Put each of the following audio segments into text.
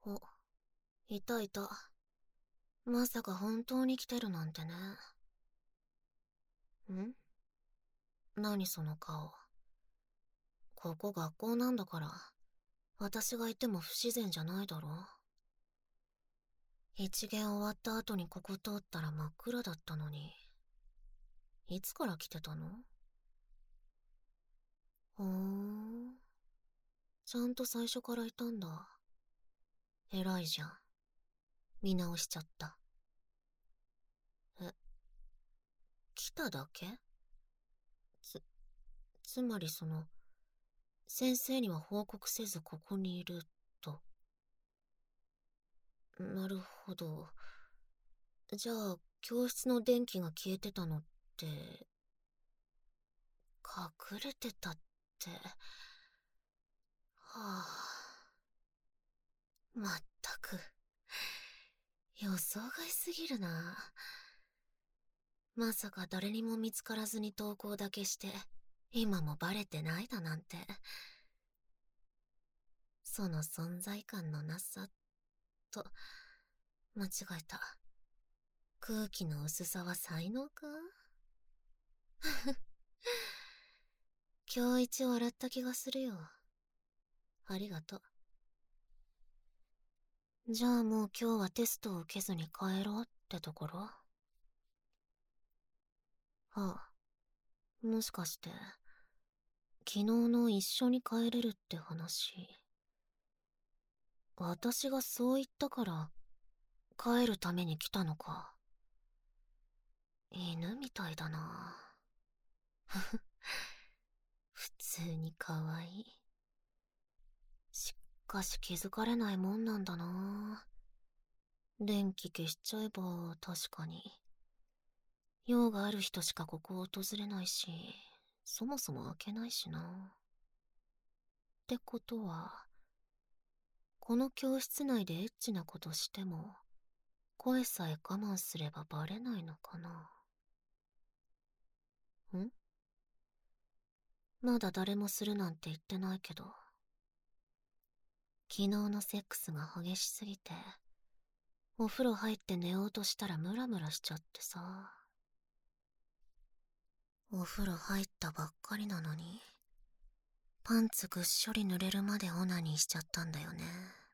お、いたいた。まさか本当に来てるなんてね。ん？何その顔。ここ学校なんだから、私がいても不自然じゃないだろ。一限終わった後にここ通ったら真っ暗だったのに。いつから来てたの？ほーん。ちゃんと最初からいたんだ。偉いじゃん。見直しちゃった。え、来ただけ？つ、つまり先生には報告せずここにいると。なるほど。じゃあ、教室の電気が消えてたのって、隠れてたって。はあ。まったく。予想外すぎるな。まさか誰にも見つからずに投稿だけして、今もバレてないだなんて。その存在感のなさ、と、間違えた。空気の薄さは才能か？今日一笑った気がするよ。ありがとう。じゃあもう今日はテストを受けずに帰ろうってところ？はあ、もしかして、昨日の一緒に帰れるって話。私がそう言ったから、帰るために来たのか。犬みたいだな。ふふ、普通に可愛い。しかし気づかれないもんなんだな。電気消しちゃえば確かに。用がある人しかここを訪れないし、そもそも開けないしな。ってことは、この教室内でエッチなことしても、声さえ我慢すればバレないのかな。まだ誰もするなんて言ってないけど、昨日のセックスが激しすぎて、お風呂入って寝ようとしたらムラムラしちゃってさ。お風呂入ったばっかりなのに、パンツぐっしょり濡れるまでオナニーしちゃったんだよね。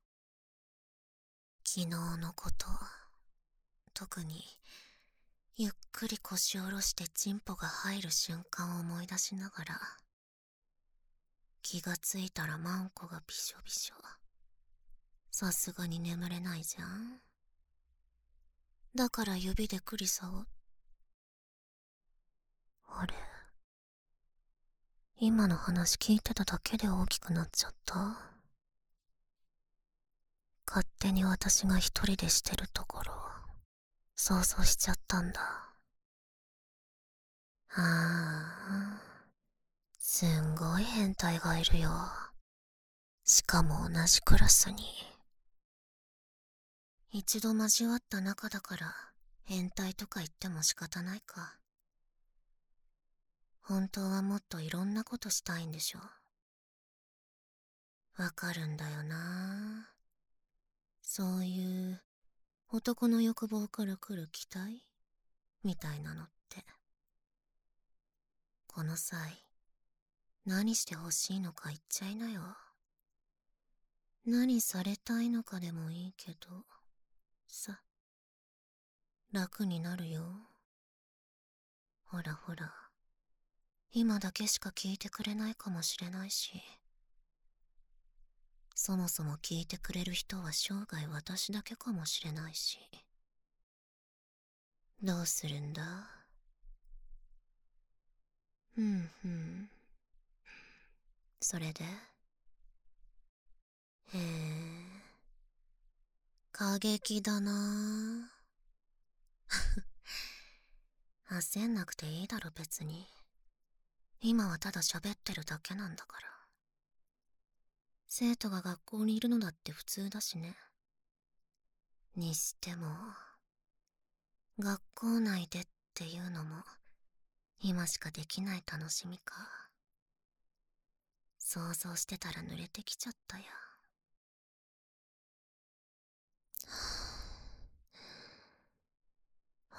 昨日のこと、特に、ゆっくり腰を下ろしてチンポが入る瞬間を思い出しながら、気がついたらマンコがびしょびしょ。さすがに眠れないじゃん。だから指でクリサを。あれ、今の話聞いてただけで大きくなっちゃった。勝手に私が一人でしてるところ、想像しちゃったんだ。ああ、すんごい変態がいるよ。しかも同じクラスに。一度交わった仲だから、変態とか言っても仕方ないか。本当はもっといろんなことしたいんでしょ。わかるんだよな。そういう男の欲望から来る期待みたいなのって。この際、何してほしいのか言っちゃいなよ。何されたいのかでもいいけど、さ、楽になるよ。ほらほら、今だけしか聞いてくれないかもしれないし、そもそも聞いてくれる人は生涯私だけかもしれないし。どうするんだ？それで？へえ、過激だなぁ。焦んなくていいだろ別に。今はただ喋ってるだけなんだから。生徒が学校にいるのだって普通だしね。にしても、学校内でっていうのも、今しかできない楽しみか。想像してたら濡れてきちゃったよ。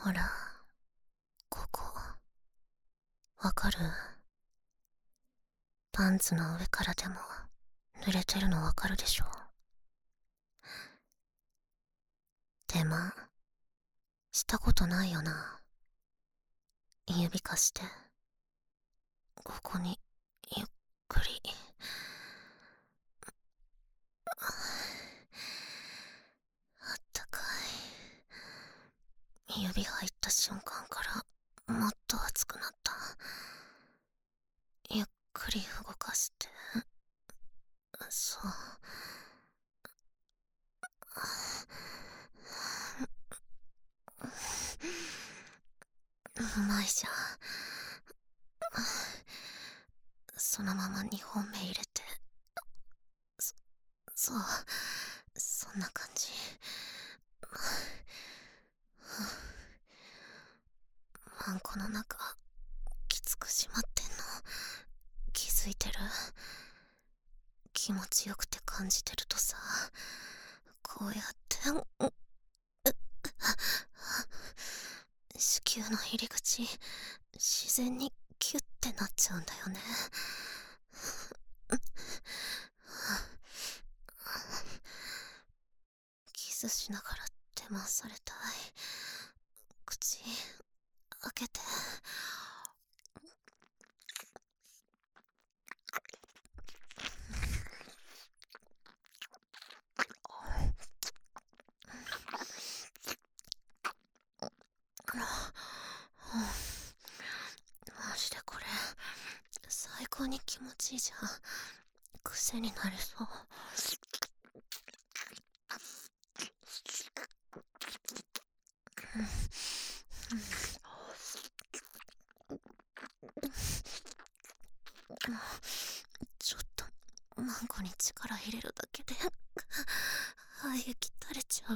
ほら、ここ、わかる？パンツの上からでも濡れてるのわかるでしょ？でも、したことないよな。指貸して。ここに、ゆっくり。あったかい。指入った瞬間からもっと熱くなった。ゆっくり動かして。そう。うまいじゃん。そのまま2本目入れて。そう、そんな感じ。マンコの中、きつく締まってんの気づいてる？気持ちよくて感じてるとさ、こうやって子宮の入り口、自然にキュッてなっちゃうんだよね。キスしながら手回されたい。口開けて。マジでこれ最高に気持ちいいじゃん。癖になりそう。ちょっとマンコに力入れるだけで肺液垂れちゃう。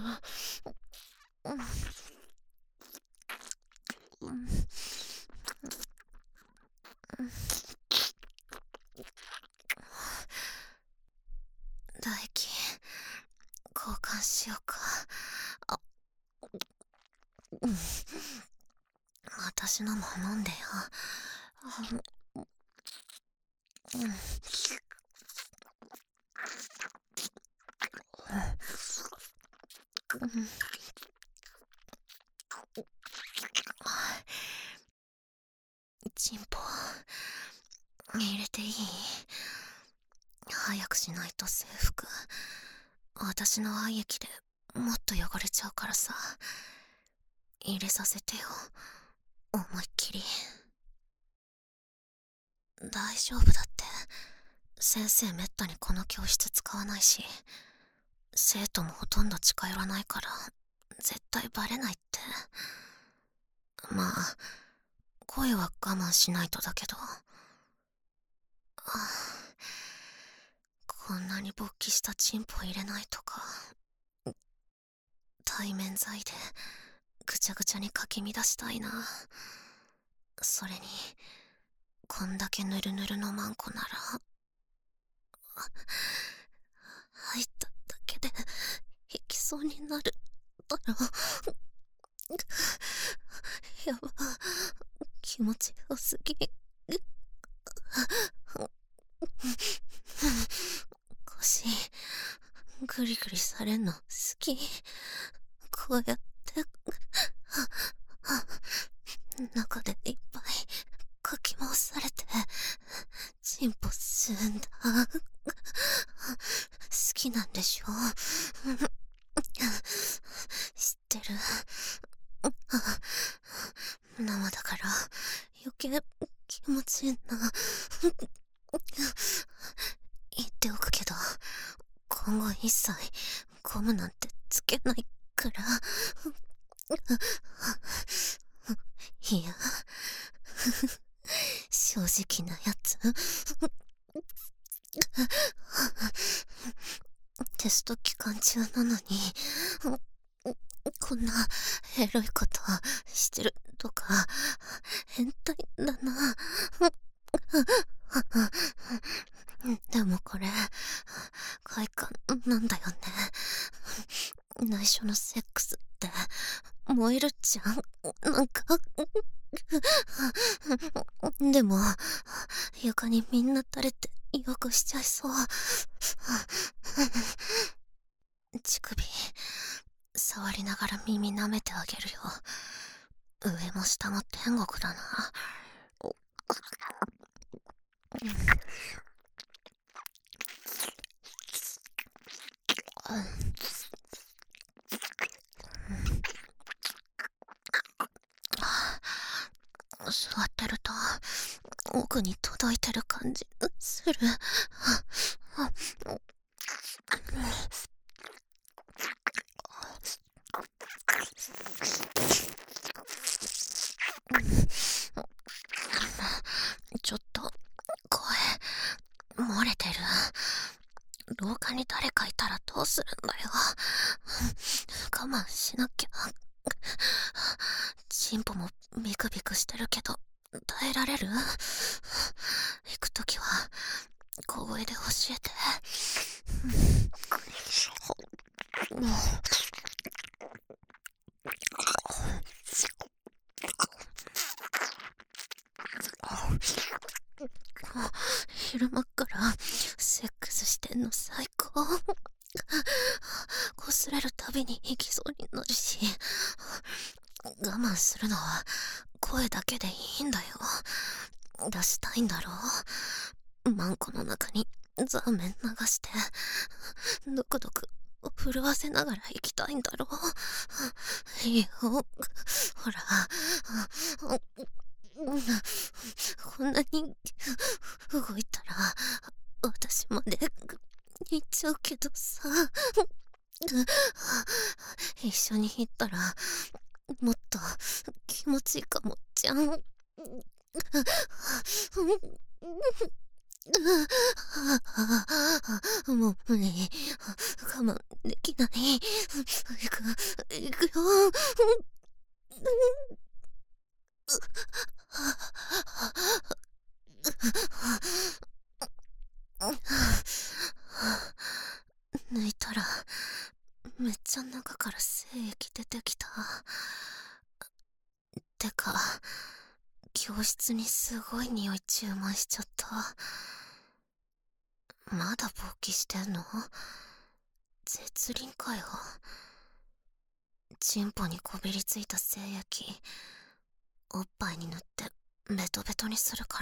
唾液交換しようか。私のも飲んでよ。チンポ入れていい？早くしないと制服、私の愛液でもっと汚れちゃうからさ。入れさせてよ、思いっきり。大丈夫だって。先生めったにこの教室使わないし、生徒もほとんど近寄らないから絶対バレないって。まあ声は我慢しないとだけど。こんなに勃起したチンポ入れないとか。対面剤でぐちゃぐちゃにかき乱したいな。それにこんだけヌルヌルのマンコなら、入っただけで引きそうになるだろ。やば、気持ちよすぎ。腰グリグリされんの好き。こうやって中でいっぱいかき回されてチンポ吸うんだ。好きなんでしょ？知ってる。生だから余計気持ちいいな。言っておくけど、今後一切ゴムなんてつけないから。いや、正直なやつ。テスト期間中なのにこんなエロいことしてるとか変態だな。でもこれ快感なんだよね。内緒のセックスって燃えるじゃん。なんかでも床にみんな垂れてよくしちゃいそう。乳首触りながら耳舐めてあげるよ。上も下も天国だな。座ってると奥に届いてる感じする。ちょっと声漏れてる。廊下に誰かいたらどうするんだよ。我慢しなきゃ。チンポもビクビクしてるけど耐えられる？行くときは小声で教えて。昼間っからセックスしてんの最高。擦れるたびに行きそうになるし、我慢するのは声だけでいいんだよ。出したいんだろう。マンコの中にザーメン流してドクドク震わせながら行きたいんだろう。いいよ、ほら、こんなに動いたら私まで行っちゃうけどさ。一緒に行ったらもっと気持ちいいかもじゃん。もう無理、我慢できない。行くよ。抜いたらめっちゃ中から精液出てきた。てか教室にすごい匂い注文しちゃった。まだ勃起してんの？絶倫かよ。チンポにこびりついた精液おっぱいに塗ってベトベトにするから。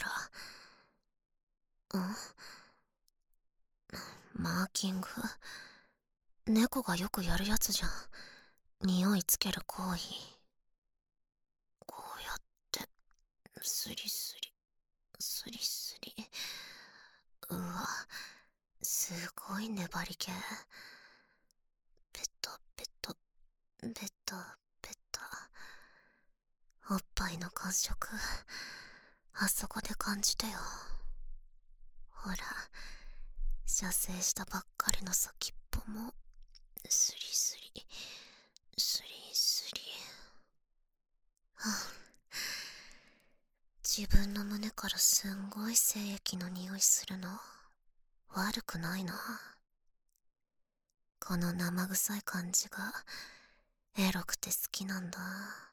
マーキング、猫がよくやるやつじゃん。匂いつける行為。こうやってスリスリスリスリ。うわ、すごい粘り気。ペトペトベタベタ。おっぱいの感触あそこで感じてよ。ほら、射精したばっかりの先っぽもスリスリスリスリ。自分の胸からすんごい精液の匂いするの悪くないな。この生臭い感じがエロくて好きなんだ。